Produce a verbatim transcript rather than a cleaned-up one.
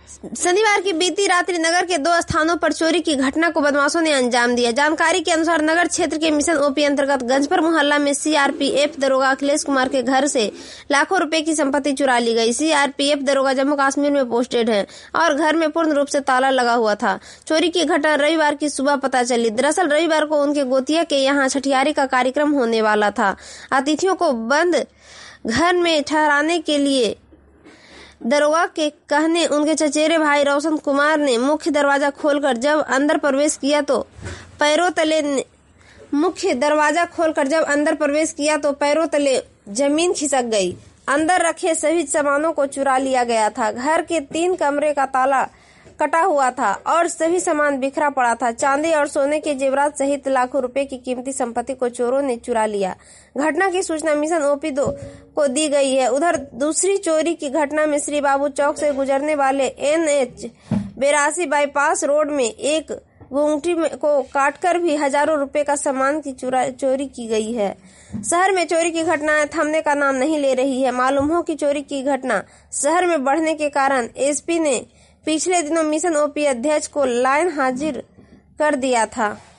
शनिवार की बीती रात्रि नगर के दो स्थानों पर चोरी की घटना को बदमाशों ने अंजाम दिया। जानकारी के अनुसार नगर क्षेत्र के मिशन ओपी अंतर्गत गंजपर मोहल्ला में सीआरपीएफ दरोगा अखिलेश कुमार के घर से लाखों रुपए की संपत्ति चुरा ली गई। सीआरपीएफ दरोगा जम्मू कश्मीर में पोस्टेड है और घर में पूर्ण रूप से ताला लगा हुआ था। चोरी की घटना रविवार की सुबह पता चली। दरअसल रविवार को उनके गोतिया के यहाँ छठियारी का कार्यक्रम होने वाला था। अतिथियों को बंद घर में ठहराने के लिए दरोगा के कहने उनके चचेरे भाई रोशन कुमार ने मुख्य दरवाजा खोलकर जब अंदर प्रवेश किया तो पैरों तले मुख्य दरवाजा खोलकर जब अंदर प्रवेश किया तो पैरों तले जमीन खिसक गई। अंदर रखे सभी सामानों को चुरा लिया गया था। घर के तीन कमरे का ताला कटा हुआ था और सभी सामान बिखरा पड़ा था। चांदी और सोने के जेवरात सहित लाखों रुपए की कीमती संपत्ति को चोरों ने चुरा लिया। घटना की सूचना मिशन ओपी दो को दी गई है। उधर दूसरी चोरी की घटना में श्री बाबू चौक से गुजरने वाले एन एच बेरासी बाईपास रोड में एक गुंगटी को काटकर भी हजारों रुपए का सामान की चोरी की गई है। शहर में चोरी की घटनाएं थमने का नाम नहीं ले रही है। मालूम हो कि चोरी की घटना शहर में बढ़ने के कारण एसपी ने पिछले दिनों मिशन ओपी अध्यक्ष को लाइन हाजिर कर दिया था।